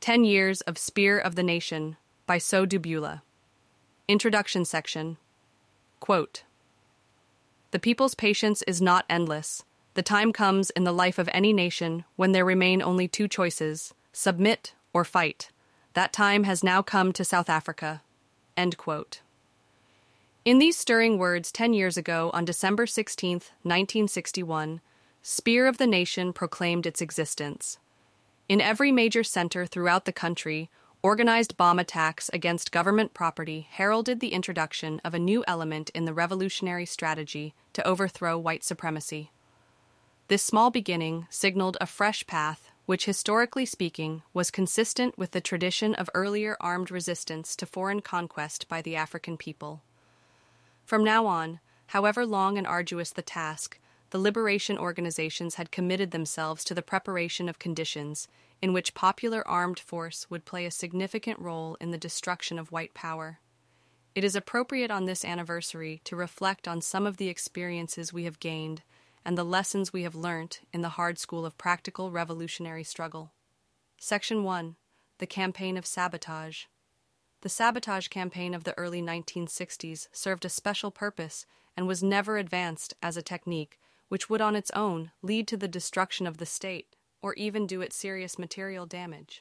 10 Years of Spear of the Nation by So Dubula. Introduction section. Quote, "The people's patience is not endless. The time comes in the life of any nation when there remain only two choices, submit or fight. That time has now come to South Africa." End quote. In these stirring words 10 years ago, on December 16, 1961, Spear of the Nation proclaimed its existence. In every major center throughout the country, organized bomb attacks against government property heralded the introduction of a new element in the revolutionary strategy to overthrow white supremacy. This small beginning signaled a fresh path which, historically speaking, was consistent with the tradition of earlier armed resistance to foreign conquest by the African people. From now on, however long and arduous the task, the liberation organizations had committed themselves to the preparation of conditions in which popular armed force would play a significant role in the destruction of white power. It is appropriate on this anniversary to reflect on some of the experiences we have gained and the lessons we have learnt in the hard school of practical revolutionary struggle. Section 1. The Campaign of Sabotage. The sabotage campaign of the early 1960s served a special purpose and was never advanced as a technique which would on its own lead to the destruction of the state or even do it serious material damage.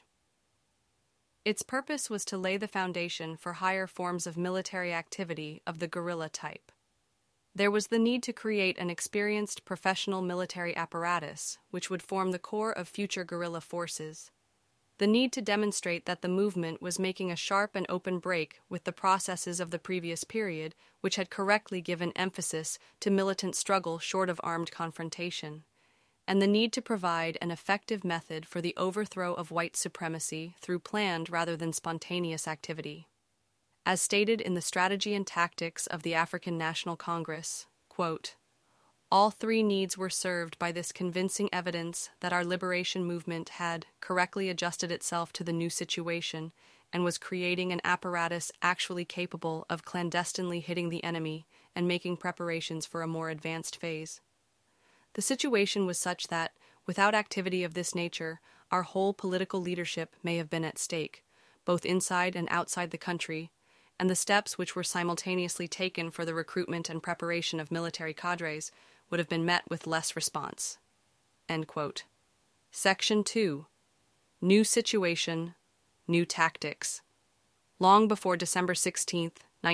Its purpose was to lay the foundation for higher forms of military activity of the guerrilla type. There was the need to create an experienced professional military apparatus which would form the core of future guerrilla forces. The need to demonstrate that the movement was making a sharp and open break with the processes of the previous period, which had correctly given emphasis to militant struggle short of armed confrontation, and the need to provide an effective method for the overthrow of white supremacy through planned rather than spontaneous activity. As stated in the Strategy and Tactics of the African National Congress, quote, "All three needs were served by this convincing evidence that our liberation movement had correctly adjusted itself to the new situation and was creating an apparatus actually capable of clandestinely hitting the enemy and making preparations for a more advanced phase. The situation was such that, without activity of this nature, our whole political leadership may have been at stake, both inside and outside the country, and the steps which were simultaneously taken for the recruitment and preparation of military cadres would have been met with less response." End quote. Section 2. New Situation, New Tactics. Long before December 16,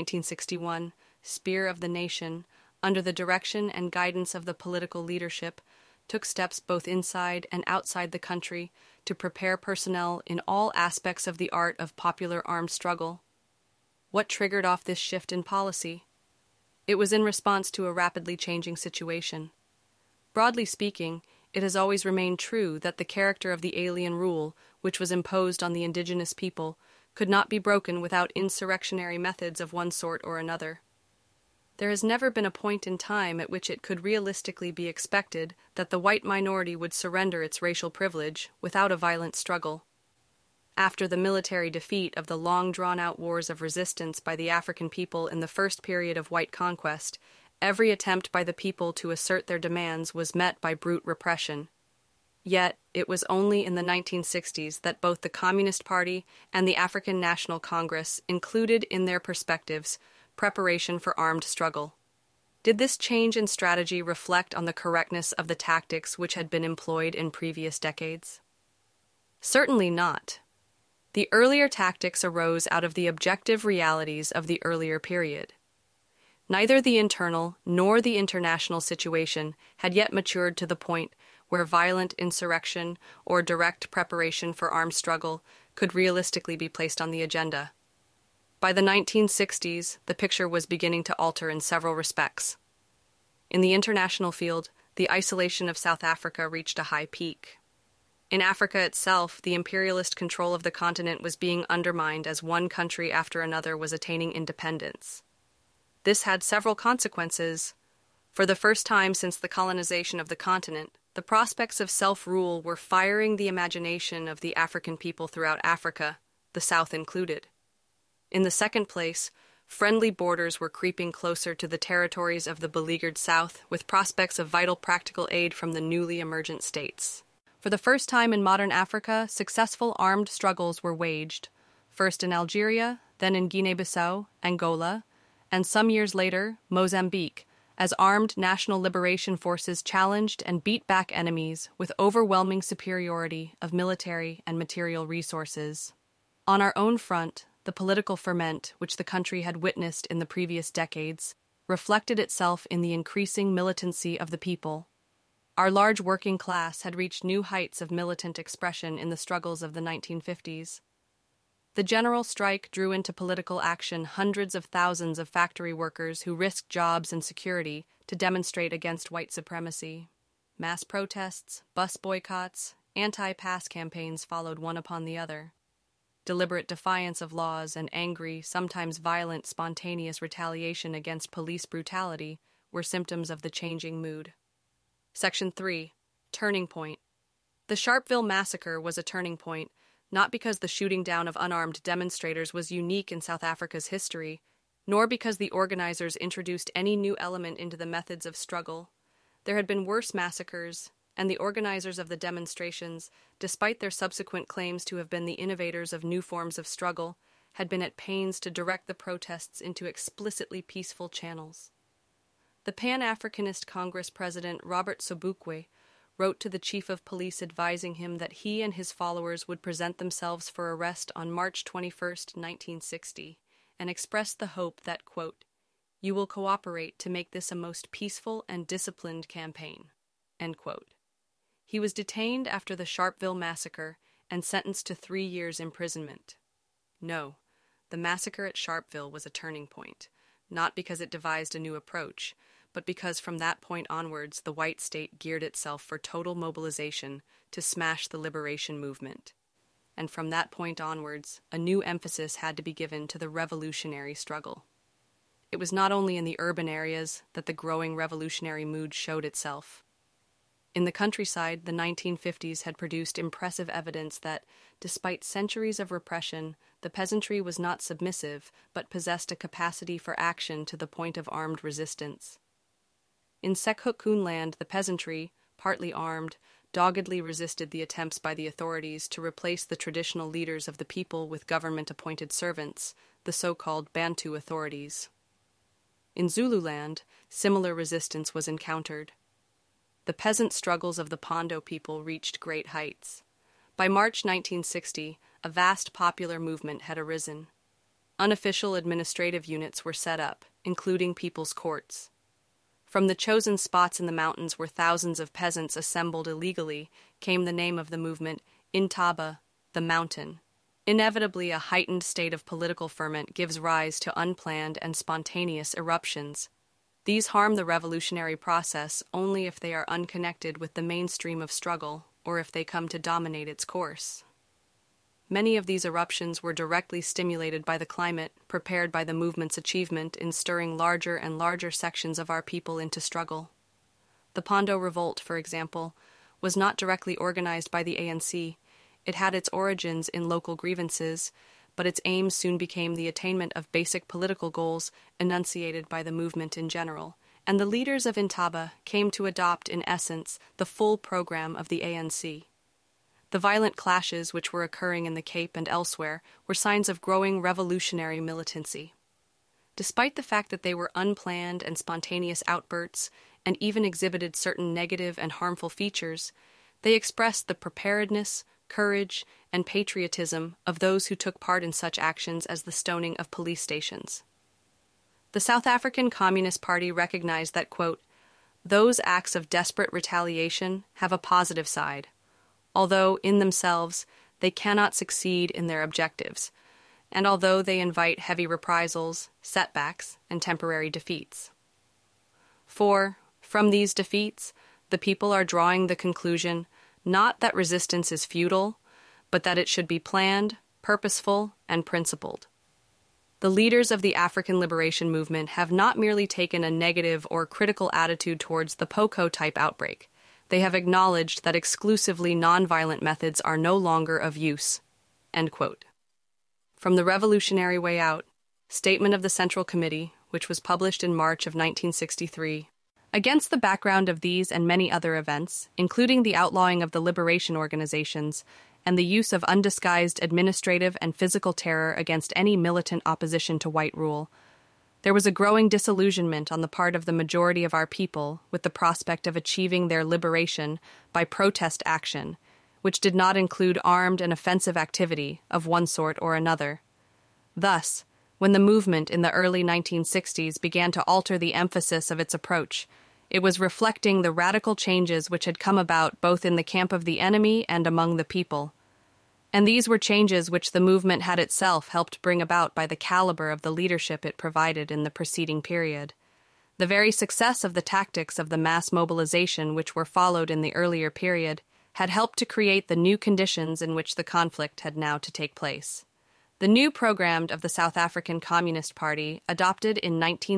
1961, Spear of the Nation, under the direction and guidance of the political leadership, took steps both inside and outside the country to prepare personnel in all aspects of the art of popular armed struggle. What triggered off this shift in policy? It was in response to a rapidly changing situation. Broadly speaking, it has always remained true that the character of the alien rule, which was imposed on the indigenous people, could not be broken without insurrectionary methods of one sort or another. There has never been a point in time at which it could realistically be expected that the white minority would surrender its racial privilege without a violent struggle. After the military defeat of the long drawn-out wars of resistance by the African people in the first period of white conquest, every attempt by the people to assert their demands was met by brute repression. Yet, it was only in the 1960s that both the Communist Party and the African National Congress included in their perspectives preparation for armed struggle. Did this change in strategy reflect on the correctness of the tactics which had been employed in previous decades? Certainly not. The earlier tactics arose out of the objective realities of the earlier period. Neither the internal nor the international situation had yet matured to the point where violent insurrection or direct preparation for armed struggle could realistically be placed on the agenda. By the 1960s, the picture was beginning to alter in several respects. In the international field, the isolation of South Africa reached a high peak. In Africa itself, the imperialist control of the continent was being undermined as one country after another was attaining independence. This had several consequences. For the first time since the colonization of the continent, the prospects of self-rule were firing the imagination of the African people throughout Africa, the South included. In the second place, friendly borders were creeping closer to the territories of the beleaguered South with prospects of vital practical aid from the newly emergent states. For the first time in modern Africa, successful armed struggles were waged, first in Algeria, then in Guinea-Bissau, Angola, and some years later, Mozambique, as armed national liberation forces challenged and beat back enemies with overwhelming superiority of military and material resources. On our own front, the political ferment which the country had witnessed in the previous decades reflected itself in the increasing militancy of the people. Our large working class had reached new heights of militant expression in the struggles of the 1950s. The general strike drew into political action hundreds of thousands of factory workers who risked jobs and security to demonstrate against white supremacy. Mass protests, bus boycotts, anti-pass campaigns followed one upon the other. Deliberate defiance of laws and angry, sometimes violent, spontaneous retaliation against police brutality were symptoms of the changing mood. Section 3. Turning Point. The Sharpeville Massacre was a turning point, not because the shooting down of unarmed demonstrators was unique in South Africa's history, nor because the organizers introduced any new element into the methods of struggle. There had been worse massacres, and the organizers of the demonstrations, despite their subsequent claims to have been the innovators of new forms of struggle, had been at pains to direct the protests into explicitly peaceful channels. The Pan-Africanist Congress President Robert Sobukwe wrote to the chief of police advising him that he and his followers would present themselves for arrest on March 21, 1960, and expressed the hope that, quote, "You will cooperate to make this a most peaceful and disciplined campaign," end quote. He was detained after the Sharpeville massacre and sentenced to 3 years imprisonment. No, the massacre at Sharpeville was a turning point, not because it devised a new approach, but because from that point onwards the white state geared itself for total mobilization to smash the liberation movement. And from that point onwards, a new emphasis had to be given to the revolutionary struggle. It was not only in the urban areas that the growing revolutionary mood showed itself. In the countryside, the 1950s had produced impressive evidence that, despite centuries of repression, the peasantry was not submissive, but possessed a capacity for action to the point of armed resistance. In Sekhukhune, the peasantry, partly armed, doggedly resisted the attempts by the authorities to replace the traditional leaders of the people with government-appointed servants, the so-called Bantu authorities. In Zululand, similar resistance was encountered. The peasant struggles of the Pondo people reached great heights. By March 1960, a vast popular movement had arisen. Unofficial administrative units were set up, including people's courts. From the chosen spots in the mountains where thousands of peasants assembled illegally came the name of the movement, Intaba, the mountain. Inevitably, a heightened state of political ferment gives rise to unplanned and spontaneous eruptions. These harm the revolutionary process only if they are unconnected with the mainstream of struggle or if they come to dominate its course. Many of these eruptions were directly stimulated by the climate prepared by the movement's achievement in stirring larger and larger sections of our people into struggle. The Pondo Revolt, for example, was not directly organized by the ANC. It had its origins in local grievances, but its aim soon became the attainment of basic political goals enunciated by the movement in general, and the leaders of Intaba came to adopt, in essence, the full program of the ANC. The violent clashes which were occurring in the Cape and elsewhere were signs of growing revolutionary militancy. Despite the fact that they were unplanned and spontaneous outbursts and even exhibited certain negative and harmful features, they expressed the preparedness, courage, and patriotism of those who took part in such actions as the stoning of police stations. The South African Communist Party recognized that, quote, "Those acts of desperate retaliation have a positive side, although, in themselves, they cannot succeed in their objectives, and although they invite heavy reprisals, setbacks, and temporary defeats. For, from these defeats, the people are drawing the conclusion not that resistance is futile, but that it should be planned, purposeful, and principled. The leaders of the African liberation movement have not merely taken a negative or critical attitude towards the POCO-type outbreak. They have acknowledged that exclusively nonviolent methods are no longer of use." End quote. From The Revolutionary Way Out, Statement of the Central Committee, which was published in March of 1963, Against the background of these and many other events, including the outlawing of the liberation organizations and the use of undisguised administrative and physical terror against any militant opposition to white rule, there was a growing disillusionment on the part of the majority of our people with the prospect of achieving their liberation by protest action, which did not include armed and offensive activity of one sort or another. Thus, when the movement in the early 1960s began to alter the emphasis of its approach, it was reflecting the radical changes which had come about both in the camp of the enemy and among the people. And these were changes which the movement had itself helped bring about by the caliber of the leadership it provided in the preceding period. The very success of the tactics of the mass mobilization which were followed in the earlier period had helped to create the new conditions in which the conflict had now to take place. The new program of the South African Communist Party, adopted in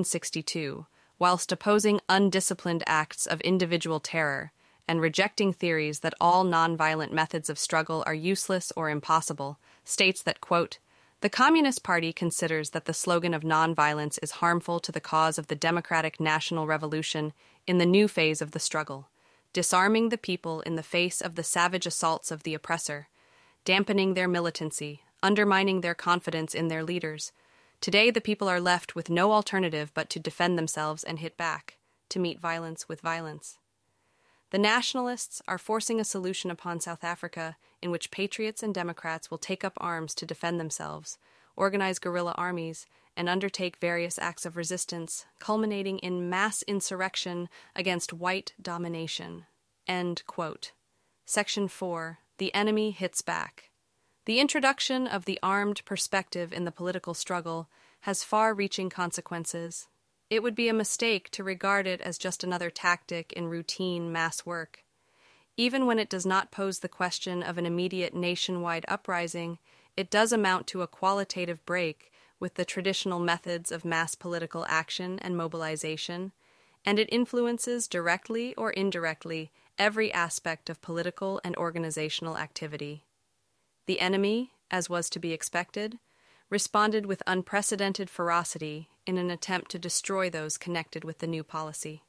1962, whilst opposing undisciplined acts of individual terror and rejecting theories that all nonviolent methods of struggle are useless or impossible, states that, quote, "The Communist Party considers that the slogan of nonviolence is harmful to the cause of the democratic national revolution in the new phase of the struggle, disarming the people in the face of the savage assaults of the oppressor, dampening their militancy, undermining their confidence in their leaders. Today the people are left with no alternative but to defend themselves and hit back, to meet violence with violence. The nationalists are forcing a solution upon South Africa in which patriots and Democrats will take up arms to defend themselves, organize guerrilla armies, and undertake various acts of resistance, culminating in mass insurrection against white domination." End quote. Section 4. The enemy hits back. The introduction of the armed perspective in the political struggle has far-reaching consequences. It would be a mistake to regard it as just another tactic in routine mass work. Even when it does not pose the question of an immediate nationwide uprising, it does amount to a qualitative break with the traditional methods of mass political action and mobilization, and it influences directly or indirectly every aspect of political and organizational activity. The enemy, as was to be expected, responded with unprecedented ferocity in an attempt to destroy those connected with the new policy.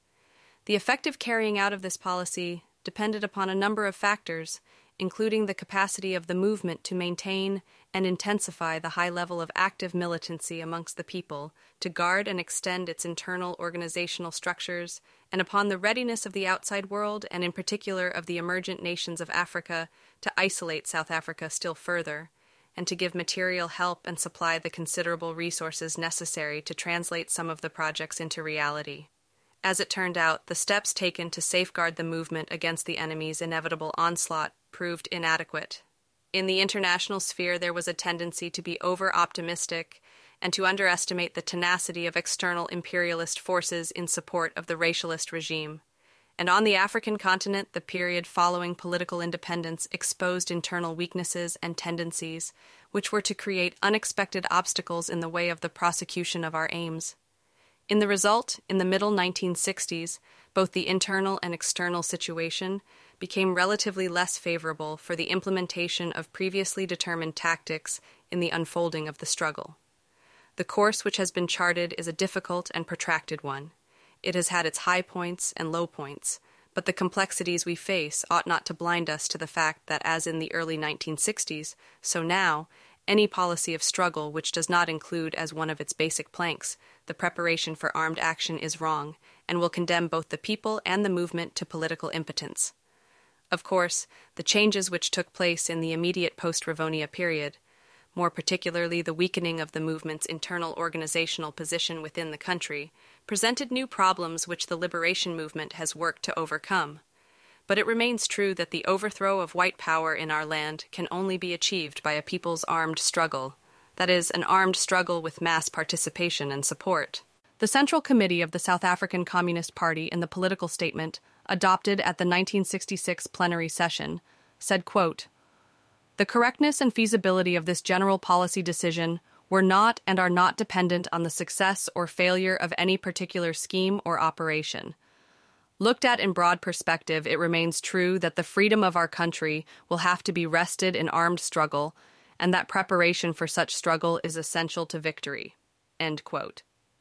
The effective carrying out of this policy depended upon a number of factors, including the capacity of the movement to maintain and intensify the high level of active militancy amongst the people, to guard and extend its internal organizational structures, and upon the readiness of the outside world, and in particular of the emergent nations of Africa, to isolate South Africa still further, and to give material help and supply the considerable resources necessary to translate some of the projects into reality. As it turned out, the steps taken to safeguard the movement against the enemy's inevitable onslaught proved inadequate. In the international sphere, there was a tendency to be over-optimistic and to underestimate the tenacity of external imperialist forces in support of the racialist regime. And on the African continent, the period following political independence exposed internal weaknesses and tendencies, which were to create unexpected obstacles in the way of the prosecution of our aims. In the result, in the middle 1960s, both the internal and external situation became relatively less favorable for the implementation of previously determined tactics in the unfolding of the struggle. The course which has been charted is a difficult and protracted one. It has had its high points and low points, but the complexities we face ought not to blind us to the fact that as in the early 1960s, so now, any policy of struggle which does not include as one of its basic planks the preparation for armed action is wrong, and will condemn both the people and the movement to political impotence. Of course, the changes which took place in the immediate post-Rivonia period, more particularly the weakening of the movement's internal organizational position within the country, presented new problems which the liberation movement has worked to overcome. But it remains true that the overthrow of white power in our land can only be achieved by a people's armed struggle, that is, an armed struggle with mass participation and support. The Central Committee of the South African Communist Party, in the political statement adopted at the 1966 plenary session, said, quote, "The correctness and feasibility of this general policy decision were not and are not dependent on the success or failure of any particular scheme or operation. Looked at in broad perspective, it remains true that the freedom of our country will have to be wrested in armed struggle, and that preparation for such struggle is essential to victory." End quote.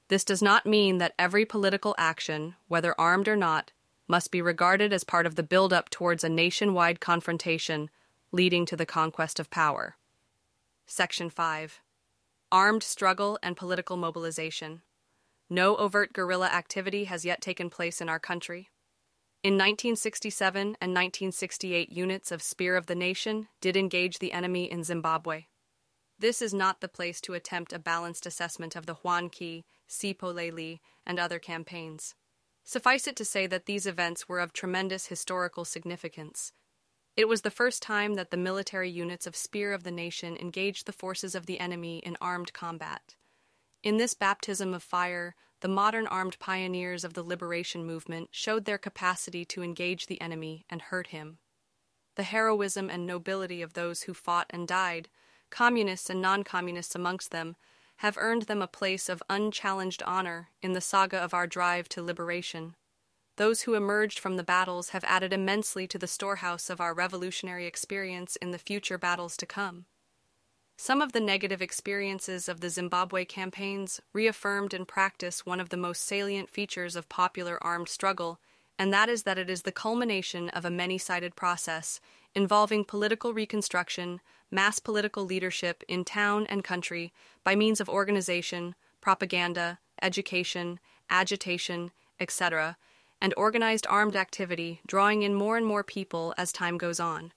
This does not mean that every political action, whether armed or not, must be regarded as part of the build-up towards a nationwide confrontation leading to the conquest of power. Section 5. Armed struggle and political mobilization. No overt guerrilla activity has yet taken place in our country. In 1967 and 1968, units of Spear of the Nation did engage the enemy in Zimbabwe. This is not the place to attempt a balanced assessment of the Juan Key, Sipolele, and other campaigns. Suffice it to say that these events were of tremendous historical significance. It was the first time that the military units of Spear of the Nation engaged the forces of the enemy in armed combat. In this baptism of fire, the modern armed pioneers of the liberation movement showed their capacity to engage the enemy and hurt him. The heroism and nobility of those who fought and died, communists and non-communists amongst them, have earned them a place of unchallenged honor in the saga of our drive to liberation. Those who emerged from the battles have added immensely to the storehouse of our revolutionary experience in the future battles to come. Some of the negative experiences of the Zimbabwe campaigns reaffirmed in practice one of the most salient features of popular armed struggle, and that is that it is the culmination of a many-sided process involving political reconstruction, mass political leadership in town and country by means of organization, propaganda, education, agitation, etc., and organized armed activity drawing in more and more people as time goes on.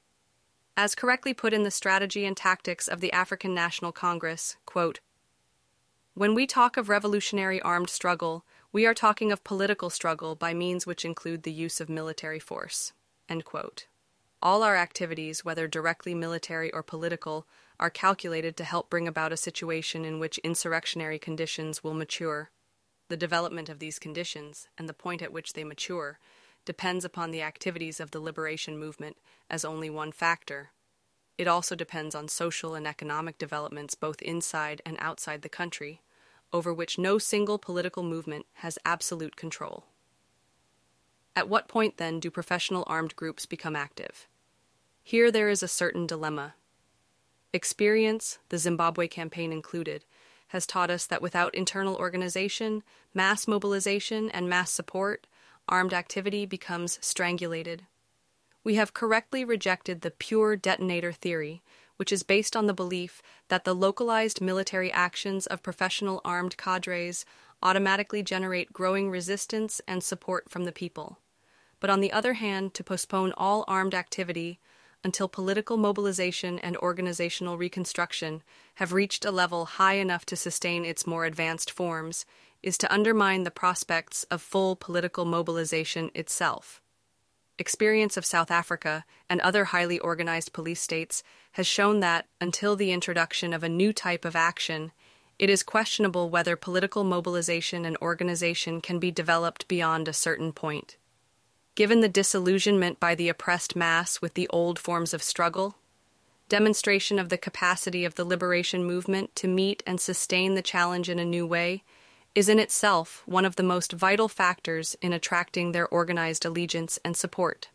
As correctly put in the Strategy and Tactics of the African National Congress, quote, "When we talk of revolutionary armed struggle, we are talking of political struggle by means which include the use of military force." End quote. All our activities, whether directly military or political, are calculated to help bring about a situation in which insurrectionary conditions will mature. The development of these conditions, and the point at which they mature, depends upon the activities of the liberation movement as only one factor. It also depends on social and economic developments both inside and outside the country, over which no single political movement has absolute control. At what point, then, do professional armed groups become active? Here there is a certain dilemma. Experience, the Zimbabwe campaign included, has taught us that without internal organization, mass mobilization, and mass support, armed activity becomes strangulated. We have correctly rejected the pure detonator theory, which is based on the belief that the localized military actions of professional armed cadres automatically generate growing resistance and support from the people. But on the other hand, to postpone all armed activity until political mobilization and organizational reconstruction have reached a level high enough to sustain its more advanced forms is to undermine the prospects of full political mobilization itself. Experience of South Africa and other highly organized police states has shown that, until the introduction of a new type of action, it is questionable whether political mobilization and organization can be developed beyond a certain point. Given the disillusionment by the oppressed mass with the old forms of struggle, demonstration of the capacity of the liberation movement to meet and sustain the challenge in a new way is in itself one of the most vital factors in attracting their organized allegiance and support.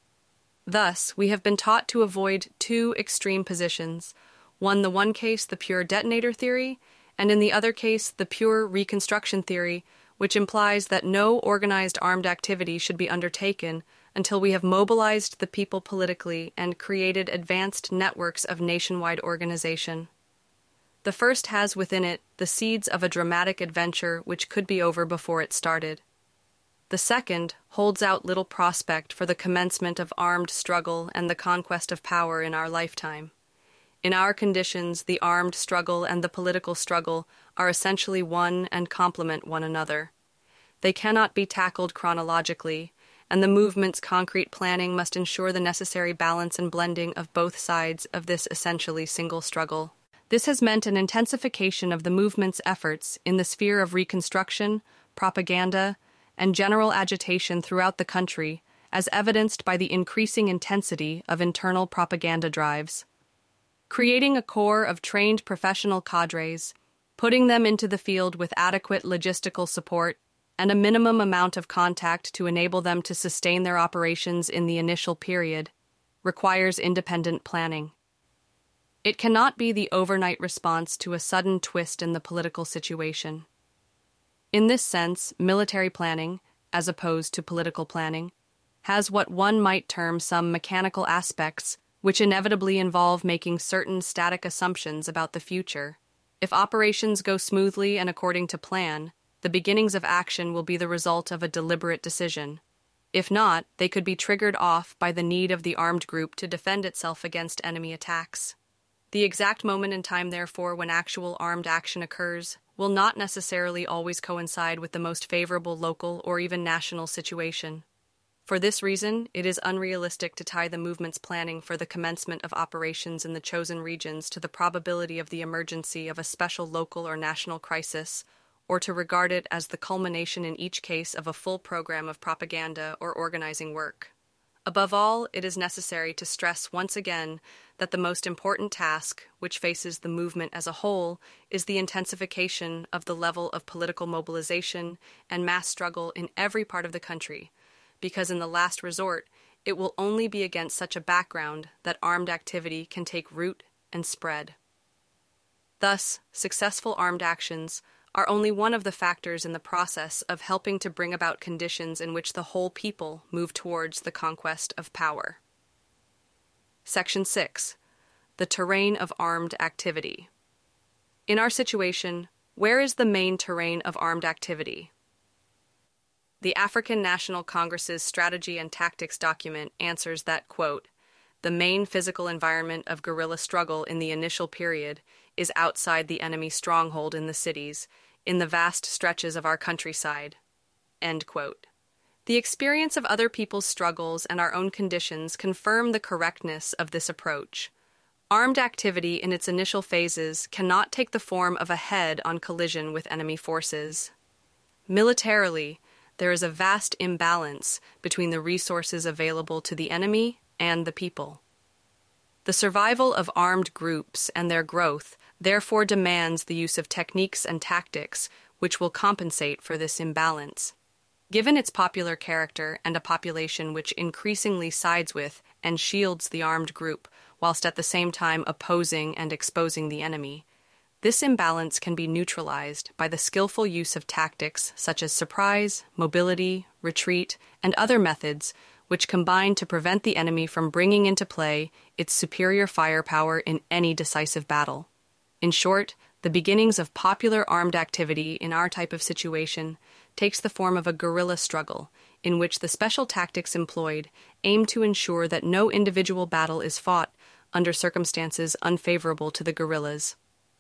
Thus, we have been taught to avoid two extreme positions, the one case the pure detonator theory, and in the other case the pure reconstruction theory, which implies that no organized armed activity should be undertaken until we have mobilized the people politically and created advanced networks of nationwide organization. The first has within it the seeds of a dramatic adventure which could be over before it started. The second holds out little prospect for the commencement of armed struggle and the conquest of power in our lifetime. In our conditions, the armed struggle and the political struggle are essentially one and complement one another. They cannot be tackled chronologically, and the movement's concrete planning must ensure the necessary balance and blending of both sides of this essentially single struggle. This has meant an intensification of the movement's efforts in the sphere of reconstruction, propaganda, and general agitation throughout the country, as evidenced by the increasing intensity of internal propaganda drives. Creating a corps of trained professional cadres, putting them into the field with adequate logistical support, and a minimum amount of contact to enable them to sustain their operations in the initial period, requires independent planning. It cannot be the overnight response to a sudden twist in the political situation. In this sense, military planning, as opposed to political planning, has what one might term some mechanical aspects which inevitably involve making certain static assumptions about the future. If operations go smoothly and according to plan, the beginnings of action will be the result of a deliberate decision. If not, they could be triggered off by the need of the armed group to defend itself against enemy attacks. The exact moment in time, therefore, when actual armed action occurs will not necessarily always coincide with the most favorable local or even national situation. For this reason, it is unrealistic to tie the movement's planning for the commencement of operations in the chosen regions to the probability of the emergency of a special local or national crisis, or to regard it as the culmination in each case of a full program of propaganda or organizing work. Above all, it is necessary to stress once again that the most important task, which faces the movement as a whole, is the intensification of the level of political mobilization and mass struggle in every part of the country, because in the last resort, it will only be against such a background that armed activity can take root and spread. Thus, successful armed actions are only one of the factors in the process of helping to bring about conditions in which the whole people move towards the conquest of power. Section 6. The terrain of armed activity. In our situation, where is the main terrain of armed activity? The African National Congress's Strategy and Tactics document answers that, quote, "The main physical environment of guerrilla struggle in the initial period is outside the enemy stronghold in the cities, in the vast stretches of our countryside." End quote. The experience of other people's struggles and our own conditions confirm the correctness of this approach. Armed activity in its initial phases cannot take the form of a head-on collision with enemy forces. Militarily, there is a vast imbalance between the resources available to the enemy and the people. The survival of armed groups and their growth therefore demands the use of techniques and tactics which will compensate for this imbalance. Given its popular character and a population which increasingly sides with and shields the armed group, whilst at the same time opposing and exposing the enemy, this imbalance can be neutralized by the skillful use of tactics such as surprise, mobility, retreat, and other methods which combine to prevent the enemy from bringing into play its superior firepower in any decisive battle. In short, the beginnings of popular armed activity in our type of situation takes the form of a guerrilla struggle, in which the special tactics employed aim to ensure that no individual battle is fought under circumstances unfavorable to the guerrillas.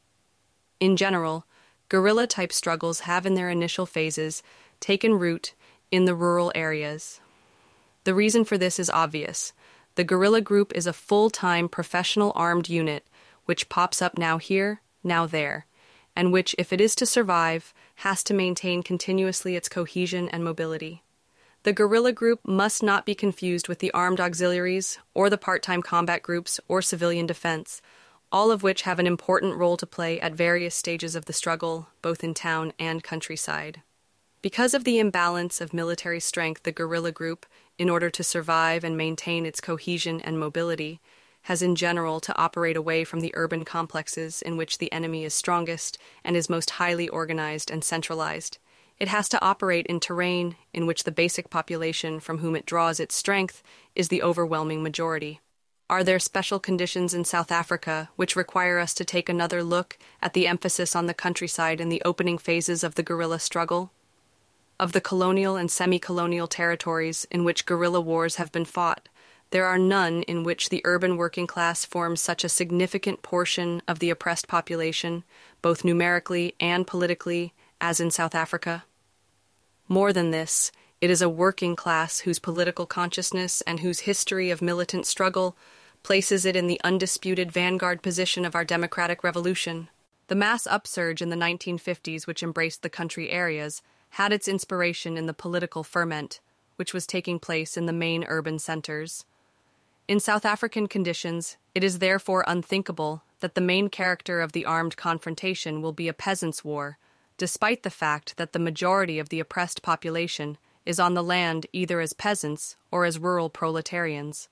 In general, guerrilla-type struggles have in their initial phases taken root in the rural areas. The reason for this is obvious. The guerrilla group is a full-time professional armed unit which pops up now here, now there, and which, if it is to survive, has to maintain continuously its cohesion and mobility. The guerrilla group must not be confused with the armed auxiliaries or the part-time combat groups or civilian defense, all of which have an important role to play at various stages of the struggle, both in town and countryside. Because of the imbalance of military strength, the guerrilla group, in order to survive and maintain its cohesion and mobility, has in general to operate away from the urban complexes in which the enemy is strongest and is most highly organized and centralized. It has to operate in terrain in which the basic population from whom it draws its strength is the overwhelming majority. Are there special conditions in South Africa which require us to take another look at the emphasis on the countryside in the opening phases of the guerrilla struggle? Of the colonial and semi-colonial territories in which guerrilla wars have been fought, there are none in which the urban working class forms such a significant portion of the oppressed population, both numerically and politically, as in South Africa. More than this, it is a working class whose political consciousness and whose history of militant struggle places it in the undisputed vanguard position of our democratic revolution. The mass upsurge in the 1950s, which embraced the country areas, had its inspiration in the political ferment, which was taking place in the main urban centers. In South African conditions, it is therefore unthinkable that the main character of the armed confrontation will be a peasants' war, despite the fact that the majority of the oppressed population is on the land either as peasants or as rural proletarians.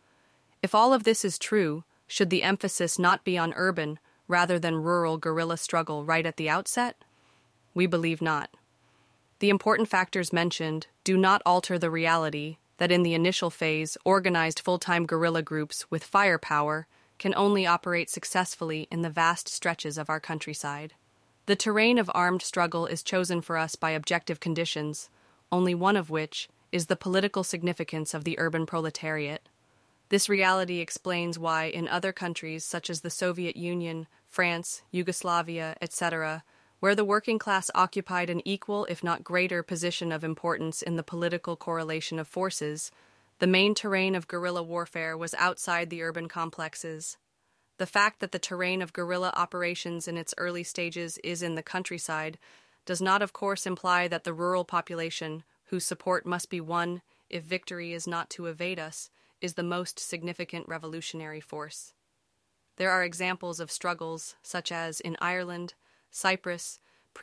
If all of this is true, should the emphasis not be on urban rather than rural guerrilla struggle right at the outset? We believe not. The important factors mentioned do not alter the reality that in the initial phase, organized full-time guerrilla groups with firepower can only operate successfully in the vast stretches of our countryside. The terrain of armed struggle is chosen for us by objective conditions, only one of which is the political significance of the urban proletariat. This reality explains why in other countries such as the Soviet Union, France, Yugoslavia, etc., where the working class occupied an equal if not greater position of importance in the political correlation of forces, the main terrain of guerrilla warfare was outside the urban complexes. The fact that the terrain of guerrilla operations in its early stages is in the countryside does not of course imply that the rural population, whose support must be won if victory is not to evade us, is the most significant revolutionary force. There are examples of struggles such as in Ireland, Cyprus,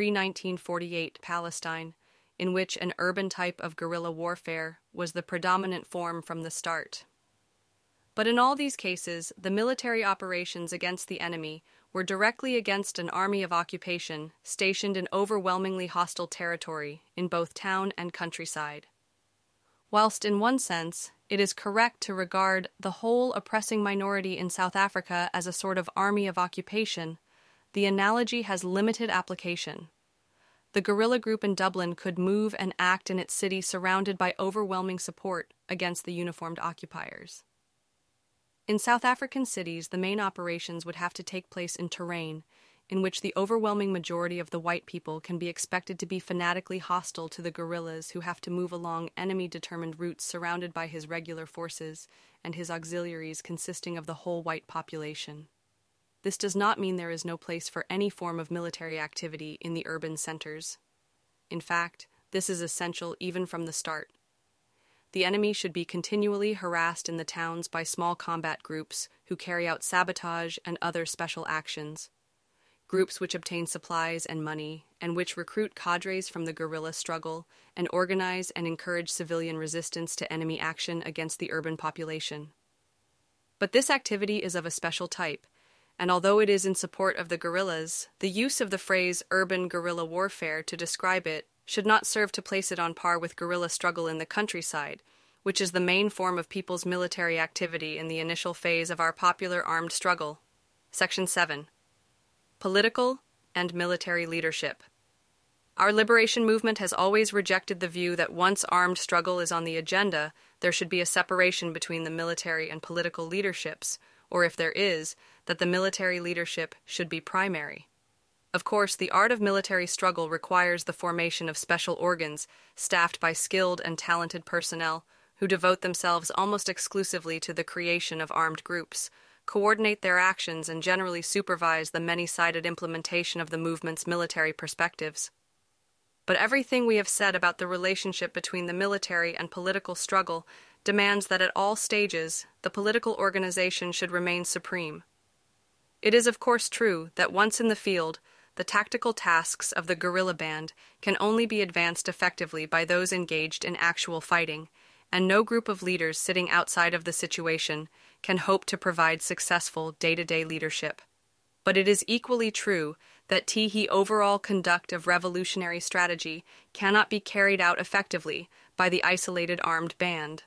pre-1948 Palestine, in which an urban type of guerrilla warfare was the predominant form from the start. But in all these cases, the military operations against the enemy were directly against an army of occupation stationed in overwhelmingly hostile territory in both town and countryside. Whilst in one sense, it is correct to regard the whole oppressing minority in South Africa as a sort of army of occupation, the analogy has limited application. The guerrilla group in Dublin could move and act in its city surrounded by overwhelming support against the uniformed occupiers. In South African cities, the main operations would have to take place in terrain in which the overwhelming majority of the white people can be expected to be fanatically hostile to the guerrillas who have to move along enemy-determined routes surrounded by his regular forces and his auxiliaries consisting of the whole white population. This does not mean there is no place for any form of military activity in the urban centers. In fact, this is essential even from the start. The enemy should be continually harassed in the towns by small combat groups who carry out sabotage and other special actions. Groups which obtain supplies and money, and which recruit cadres from the guerrilla struggle and organize and encourage civilian resistance to enemy action against the urban population. But this activity is of a special type, and although it is in support of the guerrillas, the use of the phrase urban guerrilla warfare to describe it should not serve to place it on par with guerrilla struggle in the countryside, which is the main form of people's military activity in the initial phase of our popular armed struggle. Section 7. Political and military leadership. Our liberation movement has always rejected the view that once armed struggle is on the agenda, there should be a separation between the military and political leaderships, or if there is, that the military leadership should be primary. Of course, the art of military struggle requires the formation of special organs staffed by skilled and talented personnel who devote themselves almost exclusively to the creation of armed groups, coordinate their actions, and generally supervise the many-sided implementation of the movement's military perspectives. But everything we have said about the relationship between the military and political struggle demands that at all stages the political organization should remain supreme. It is of course true that once in the field, the tactical tasks of the guerrilla band can only be advanced effectively by those engaged in actual fighting, and no group of leaders sitting outside of the situation can hope to provide successful day-to-day leadership. But it is equally true that the overall conduct of revolutionary strategy cannot be carried out effectively by the isolated armed band.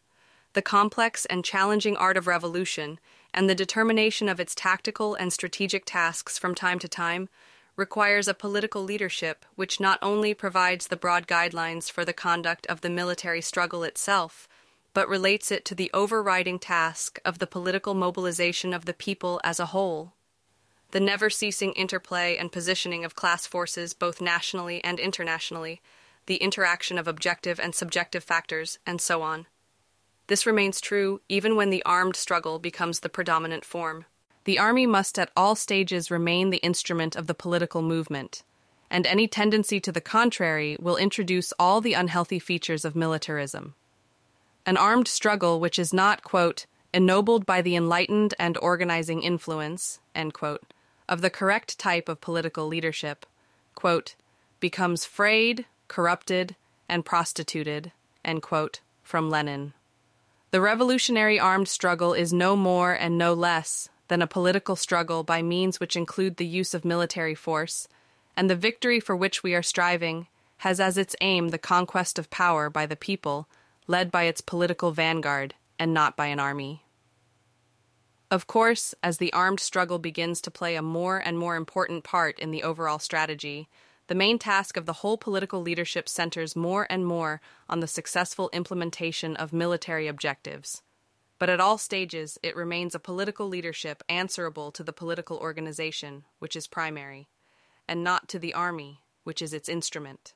The complex and challenging art of revolution and the determination of its tactical and strategic tasks from time to time requires a political leadership which not only provides the broad guidelines for the conduct of the military struggle itself, but relates it to the overriding task of the political mobilization of the people as a whole. The never-ceasing interplay and positioning of class forces both nationally and internationally, the interaction of objective and subjective factors, and so on. This remains true even when the armed struggle becomes the predominant form. The army must at all stages remain the instrument of the political movement, and any tendency to the contrary will introduce all the unhealthy features of militarism. An armed struggle which is not, quote, ennobled by the enlightened and organizing influence, end quote, of the correct type of political leadership, quote, becomes frayed, corrupted, and prostituted, end quote, from Lenin. The revolutionary armed struggle is no more and no less than a political struggle by means which include the use of military force, and the victory for which we are striving has as its aim the conquest of power by the people, led by its political vanguard, and not by an army. Of course, as the armed struggle begins to play a more and more important part in the overall strategy, the main task of the whole political leadership centers more and more on the successful implementation of military objectives. But at all stages, it remains a political leadership answerable to the political organization, which is primary, and not to the army, which is its instrument.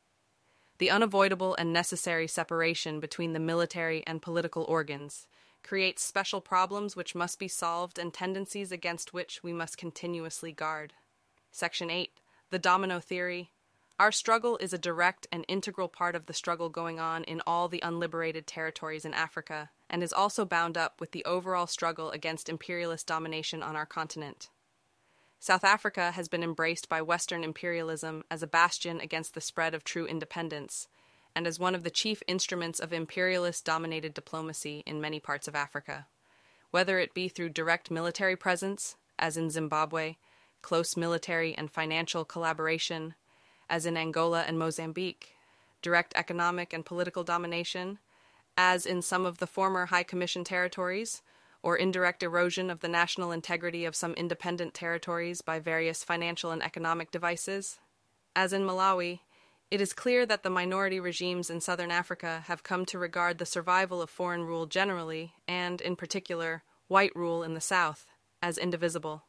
The unavoidable and necessary separation between the military and political organs creates special problems which must be solved and tendencies against which we must continuously guard. Section 8. The Domino Theory. Our struggle is a direct and integral part of the struggle going on in all the unliberated territories in Africa, and is also bound up with the overall struggle against imperialist domination on our continent. South Africa has been embraced by Western imperialism as a bastion against the spread of true independence, and as one of the chief instruments of imperialist-dominated diplomacy in many parts of Africa, whether it be through direct military presence, as in Zimbabwe, close military and financial collaboration, as in Angola and Mozambique, direct economic and political domination, as in some of the former High Commission territories, or indirect erosion of the national integrity of some independent territories by various financial and economic devices. As in Malawi, it is clear that the minority regimes in southern Africa have come to regard the survival of foreign rule generally, and, in particular, white rule in the south, as indivisible.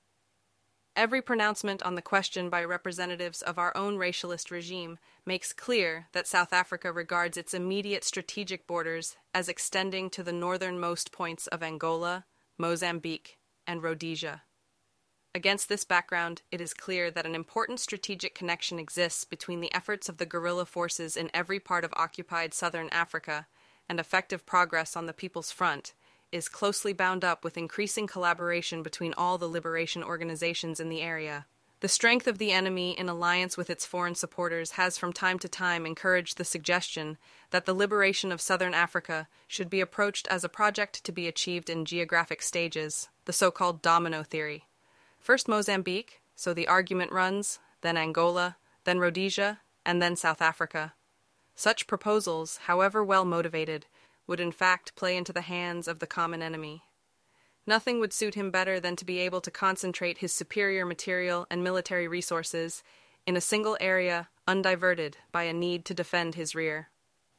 Every pronouncement on the question by representatives of our own racialist regime makes clear that South Africa regards its immediate strategic borders as extending to the northernmost points of Angola, Mozambique, and Rhodesia. Against this background, it is clear that an important strategic connection exists between the efforts of the guerrilla forces in every part of occupied southern Africa and effective progress on the People's Front is closely bound up with increasing collaboration between all the liberation organizations in the area. The strength of the enemy in alliance with its foreign supporters has from time to time encouraged the suggestion that the liberation of southern Africa should be approached as a project to be achieved in geographic stages, the so-called domino theory. First Mozambique, so the argument runs, then Angola, then Rhodesia, and then South Africa. Such proposals, however well motivated, would in fact play into the hands of the common enemy. Nothing would suit him better than to be able to concentrate his superior material and military resources in a single area undiverted by a need to defend his rear.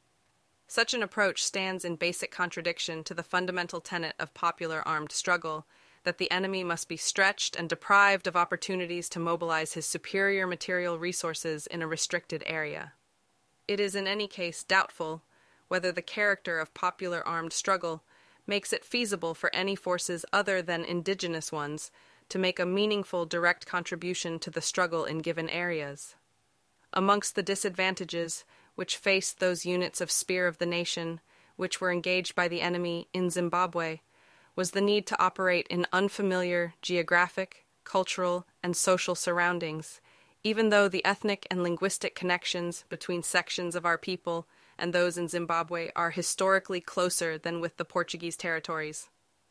Such an approach stands in basic contradiction to the fundamental tenet of popular armed struggle, that the enemy must be stretched and deprived of opportunities to mobilize his superior material resources in a restricted area. It is in any case doubtful whether the character of popular armed struggle makes it feasible for any forces other than indigenous ones to make a meaningful direct contribution to the struggle in given areas. Amongst the disadvantages which faced those units of Spear of the Nation which were engaged by the enemy in Zimbabwe was the need to operate in unfamiliar geographic, cultural, and social surroundings, even though the ethnic and linguistic connections between sections of our people and those in Zimbabwe are historically closer than with the Portuguese territories.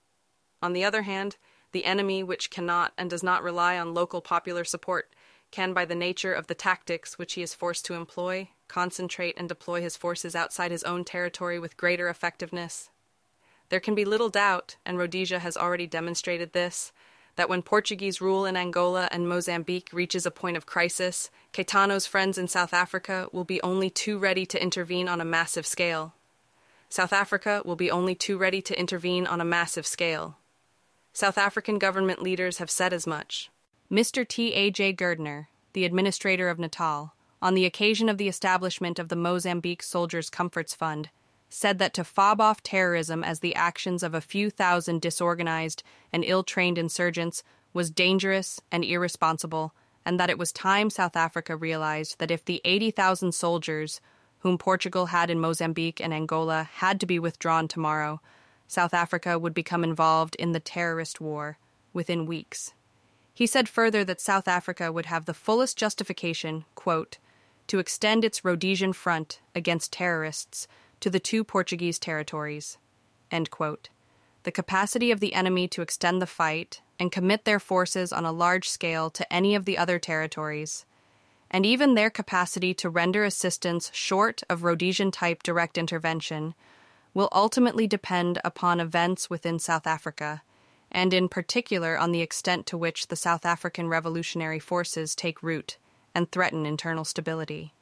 On the other hand, the enemy which cannot and does not rely on local popular support can, by the nature of the tactics which he is forced to employ, concentrate and deploy his forces outside his own territory with greater effectiveness. There can be little doubt, and Rhodesia has already demonstrated this, that when Portuguese rule in Angola and Mozambique reaches a point of crisis, Caetano's friends in South Africa will be only too ready to intervene on a massive scale. South Africa will be only too ready to intervene on a massive scale. South African government leaders have said as much. Mr. T.A.J. Gerdner, the administrator of Natal, on the occasion of the establishment of the Mozambique Soldiers' Comforts Fund, said that to fob off terrorism as the actions of a few thousand disorganized and ill-trained insurgents was dangerous and irresponsible, and that it was time South Africa realized that if the 80,000 soldiers whom Portugal had in Mozambique and Angola had to be withdrawn tomorrow, South Africa would become involved in the terrorist war within weeks. He said further that South Africa would have the fullest justification, quote, to extend its Rhodesian front against terrorists to the two Portuguese territories, end quote. The capacity of the enemy to extend the fight and commit their forces on a large scale to any of the other territories, and even their capacity to render assistance short of Rhodesian-type direct intervention will ultimately depend upon events within South Africa, and in particular on the extent to which the South African revolutionary forces take root and threaten internal stability.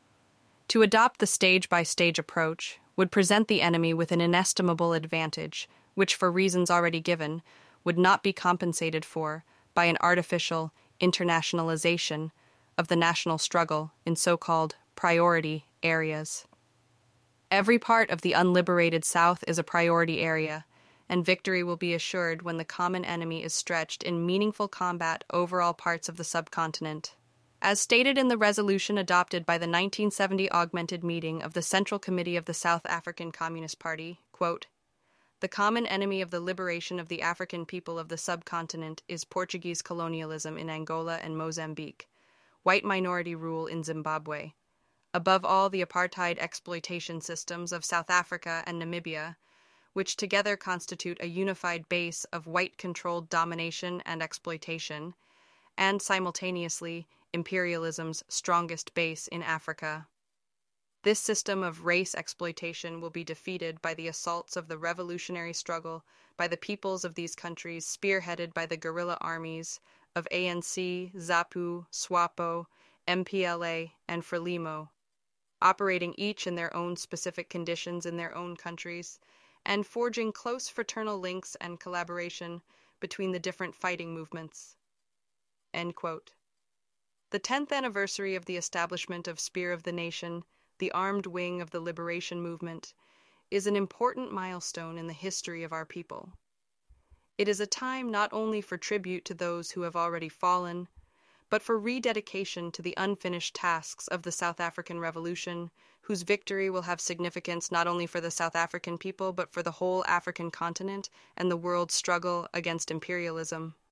To adopt the stage-by-stage approach would present the enemy with an inestimable advantage, which, for reasons already given, would not be compensated for by an artificial internationalization of the national struggle in so-called priority areas. Every part of the unliberated South is a priority area, and victory will be assured when the common enemy is stretched in meaningful combat over all parts of the subcontinent. As stated in the resolution adopted by the 1970 augmented meeting of the Central Committee of the South African Communist Party, quote, "The common enemy of the liberation of the African people of the subcontinent is Portuguese colonialism in Angola and Mozambique, white minority rule in Zimbabwe, above all the apartheid exploitation systems of South Africa and Namibia, which together constitute a unified base of white-controlled domination and exploitation, and simultaneously imperialism's strongest base in Africa. This system of race exploitation will be defeated by the assaults of the revolutionary struggle by the peoples of these countries, spearheaded by the guerrilla armies of ANC, ZAPU, SWAPO, MPLA, and FRELIMO, operating each in their own specific conditions in their own countries, and forging close fraternal links and collaboration between the different fighting movements." End quote. The 10th anniversary of the establishment of Spear of the Nation, the armed wing of the liberation movement, is an important milestone in the history of our people. It is a time not only for tribute to those who have already fallen, but for rededication to the unfinished tasks of the South African Revolution, whose victory will have significance not only for the South African people, but for the whole African continent and the world's struggle against imperialism.